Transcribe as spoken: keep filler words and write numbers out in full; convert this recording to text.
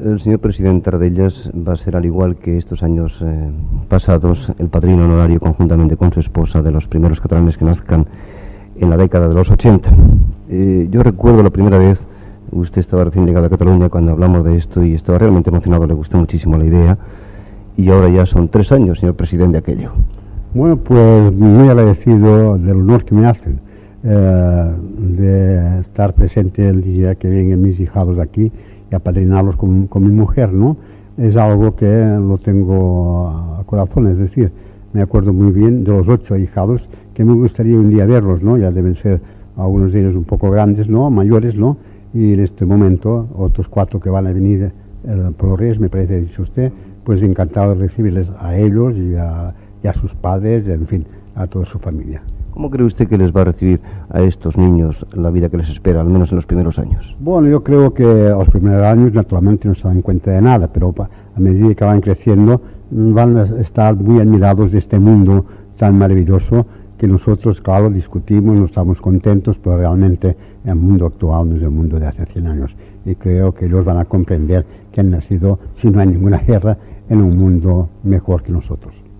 El señor presidente Tarradellas va a ser, al igual que estos años eh, pasados, el padrino honorario conjuntamente con su esposa de los primeros catalanes que nazcan en la década de los ochenta. Eh, yo recuerdo la primera vez, usted estaba recién llegado a Cataluña cuando hablamos de esto y estaba realmente emocionado, le gustó muchísimo la idea, y ahora ya son tres años, señor presidente, de aquello. Bueno, pues muy agradecido del honor que me hacen eh, de estar presente el día que vengan mis hijados aquí y apadrinarlos con, con mi mujer, ¿no? Es algo que lo tengo a corazón, es decir, me acuerdo muy bien de los ocho hijados que me gustaría un día verlos, ¿no? Ya deben ser algunos de ellos un poco grandes, ¿no? Mayores, ¿no? Y en este momento otros cuatro que van a venir eh, por los Reyes, me parece, dice usted, pues encantado de recibirles a ellos y a, y a sus padres, en fin, a toda su familia. ¿Cómo cree usted que les va a recibir a estos niños la vida que les espera, al menos en los primeros años? Bueno, yo creo que los primeros años naturalmente no se dan cuenta de nada, pero a medida que van creciendo van a estar muy admirados de este mundo tan maravilloso que nosotros, claro, discutimos, no estamos contentos, pero realmente el mundo actual no es el mundo de hace cien años. Y creo que ellos van a comprender que han nacido, si no hay ninguna guerra, en un mundo mejor que nosotros.